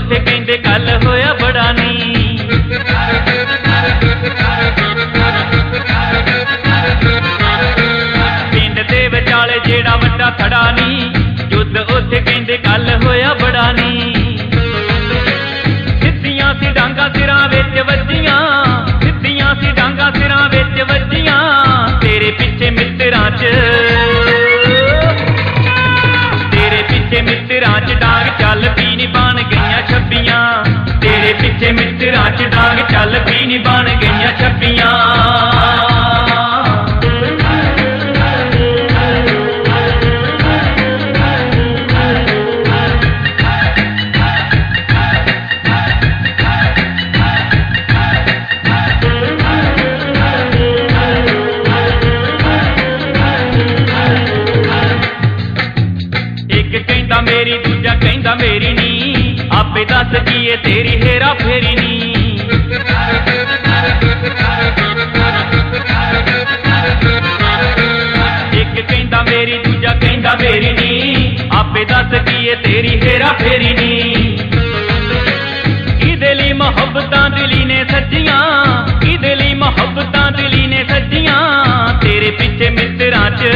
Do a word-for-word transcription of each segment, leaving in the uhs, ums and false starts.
ਉੱਥੇ ਕਹਿੰਦੇ ਕੱਲ ਹੋਇਆ ਬੜਾ ਨੀ। ਪਿੰਡ ਦੇ ਵਿਚਾਲੇ ਜਿਹੜਾ ਵੱਡਾ ਥੜਾ ਨੀ, ਯੁੱਧ ਉੱਥੇ ਕਹਿੰਦੇ ਕੱਲ ਹੋਇਆ ਬੜਾ ਨੀ। ਸਿੱਧੀਆਂ ਸੀ ਡਾਂਗਾਂ ਸਿਰਾਂ ਵਿੱਚ ਵੱਜੀਆਂ, ਸਿੱਧੀਆਂ ਸੀ ਡਾਂਗਾਂ ਸਿਰਾਂ ਵਿੱਚ ਵੱਜੀਆਂ, ਤੇਰੇ ਪਿੱਛੇ ਮਿੱਤਰਾਂ ਚ, ਤੇਰੇ ਪਿੱਛੇ ਮਿੱਤਰਾਂ ਚ ਡਾਂਗ ਚੱਲ ਪੀ ਨੀ ਬਣ ਗਈਆਂ ਛੱਬੀਆਂ, ਤੇਰੇ ਪਿੱਛੇ ਮਿੱਤਰਾਂ ਚ ਡਾਂਗ ਚੱਲ ਪੀ ਨੀ ਬਣ ਗਈਆਂ ਛੱਬੀਆਂ। ਮੇਰੀ ਦੂਜਾ ਕਹਿੰਦਾ ਮੇਰੀ ਨੀ, ਆਪੇ ਦੱਸ ਕੀ ਏ ਤੇਰੀ ਹੇਰਾ ਫੇਰੀ ਨੀ। ਇੱਕ ਕਹਿੰਦਾ ਮੇਰੀ ਦੂਜਾ ਕਹਿੰਦਾ ਮੇਰੀ ਨੀ, ਆਪੇ ਦੱਸ ਕੀ ਏ ਤੇਰੀ ਹੇਰਾ ਫੇਰੀ ਨੀ। ਕਿਹਦੇ ਲਈ ਮੁਹੱਬਤਾਂ ਦਿਲੀ ਨੇ ਸੱਜੀਆਂ, ਕਿਹਦੇ ਲਈ ਮੁਹੱਬਤਾਂ ਦਿਲੀ ਨੇ ਸੱਜੀਆਂ, ਤੇਰੇ ਪਿੱਛੇ ਮਿੱਤਰਾਂ ਚ,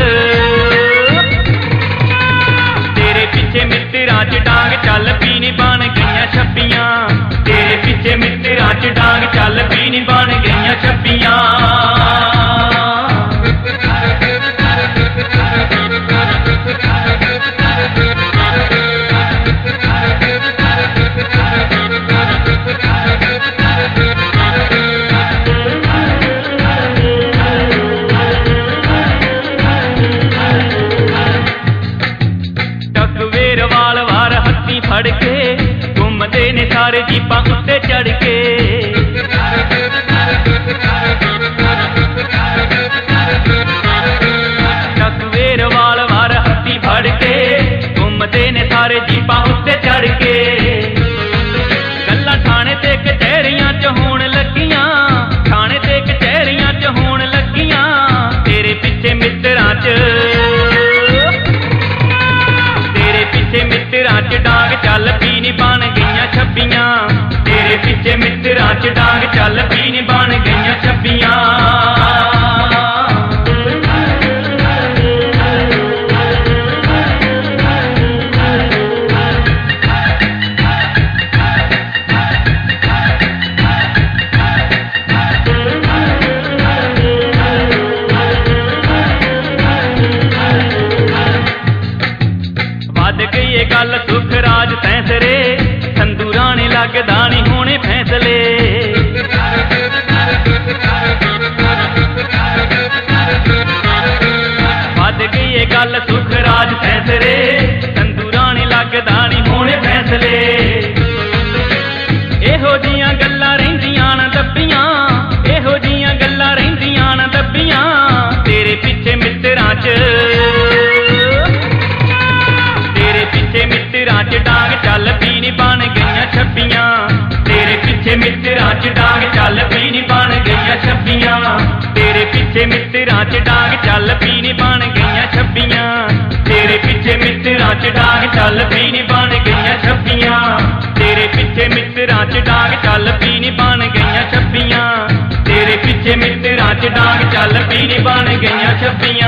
ਪਿੱਛੇ ਮਿੱਤਰਾਂ ਚ ਡਾਂਗ ਚੱਲ ਪੀ ਨੀ ਬਣ ਗਈਆਂ ਛੱਬੀਆਂ, ਤੇਰੇ ਪਿੱਛੇ ਮਿੱਤਰਾਂ ਚ ਡਾਂਗ ਚੱਲ ਪੀ ਨੀ ਬਣ ਗਈਆਂ ਛੱਬੀਆਂ। ਫੜ ਕੇ ਘੁੰਮਦੇ ਨੇ ਸਾਰੇ ਜੀਪਾਂ ਉੱਤੇ ਚੜ ਕੇ, ਟਕਵੇਰ ਵਾਲ ਵਾਰ ਹੱਥੀ ਫੜ ਕੇ ਘੁੰਮਦੇ ਨੇ ਸਾਰੇ ਜੀਪਾਂ ਉੱਤੇ ਚੜ ਕੇ। ਗੱਲਾਂ ਥਾਣੇ ਤੇ ਕਚਹਿਰੀਆਂ ਚ ਹੋਣ ਲੱਗੀਆਂ, ਥਾਣੇ ਤੇ ਕਚਹਿਰੀਆਂ ਚ ਹੋਣ ਲੱਗੀਆਂ, ਤੇਰੇ ਪਿੱਛੇ ਮਿੱਤਰਾਂ ਚ, ਪਿੱਛੇ ਮਿੱਤਰਾਂ ਚ ਡਾਂਗ ਚੱਲ ਪੀ ਨੀ ਬਣ ਗਈਆਂ ਛੱਬੀਆਂ, ਤੇਰੇ ਪਿੱਛੇ ਮਿੱਤਰਾਂ ਚ ਡਾਂਗ ਚੱਲ ਪੀ ਨੀ ਬਣ ਗਈਆਂ ਛੱਬੀਆਂ। ਇਹ ਗੱਲ ਸੁਖ ਰਾਜ ਸੈਂਸਰੇ, ਸੰਧੂ ਰਾਣੇ ਲੱਗਦਾ ਨੀ ਹੋਣੇ ਫੈਸਲੇ। ਵੱਧ ਗਈ ਇਹ ਗੱਲ ਸੁਖ ਰਾਜ ਸੈਂਸਰੇ, ਸੰਧੂ ਰਾਣੇ ਲੱਗਦਾ ਨੀ ਹੋਣੇ ਫੈਸਲੇ। ਇਹੋ ਜੀਆਂ ਗੱਲਾਂ ਰਹਿੰਦੀਆਂ ਨਾ ਦੱਬੀਆਂ, ਇਹੋ ਜੀਆਂ ਗੱਲਾਂ ਰਹਿੰਦੀਆਂ ਨਾ ਦੱਬੀਆਂ, ਤੇਰੇ ਪਿੱਛੇ ਮਿੱਤਰਾਂ ਚ, ਪਿੱਛੇ ਮਿੱਤਰਾਂ ਚ ਡਾਂਗ ਚੱਲ ਪੀ ਨੀ ਬਣ ਗਈਆਂ ਛੱਬੀਆਂ, ਤੇਰੇ ਪਿੱਛੇ ਮਿੱਤਰਾਂ ਚ ਡਾਂਗ ਚੱਲ ਪੀ ਨੀ ਬਣ ਗਈਆਂ ਛੱਬੀਆਂ, ਤੇਰੇ ਪਿੱਛੇ ਮਿੱਤਰਾਂ ਚ ਡਾਂਗ ਚੱਲ ਪੀ ਨੀ ਬਣ ਗਈਆਂ ਛੱਬੀਆਂ, ਤੇਰੇ ਪਿੱਛੇ ਮਿੱਤਰਾਂ ਚ ਡਾਂਗ ਚੱਲ ਪੀ ਨੀ ਬਣ ਗਈਆਂ ਛੱਬੀਆਂ, ਤੇਰੇ ਪਿੱਛੇ ਮਿੱਤਰਾਂ ਚ ਡਾਂਗ ਚੱਲ ਪੀ ਨੀ ਬਣ ਗਈਆਂ ਛੱਬੀਆਂ, ਤੇਰੇ ਪਿੱਛੇ ਮਿੱਤਰਾਂ ਚ ਡਾਂਗ ਚੱਲ ਪੀ ਨੀ ਬਣ ਗਈਆਂ ਛੱਬੀਆਂ।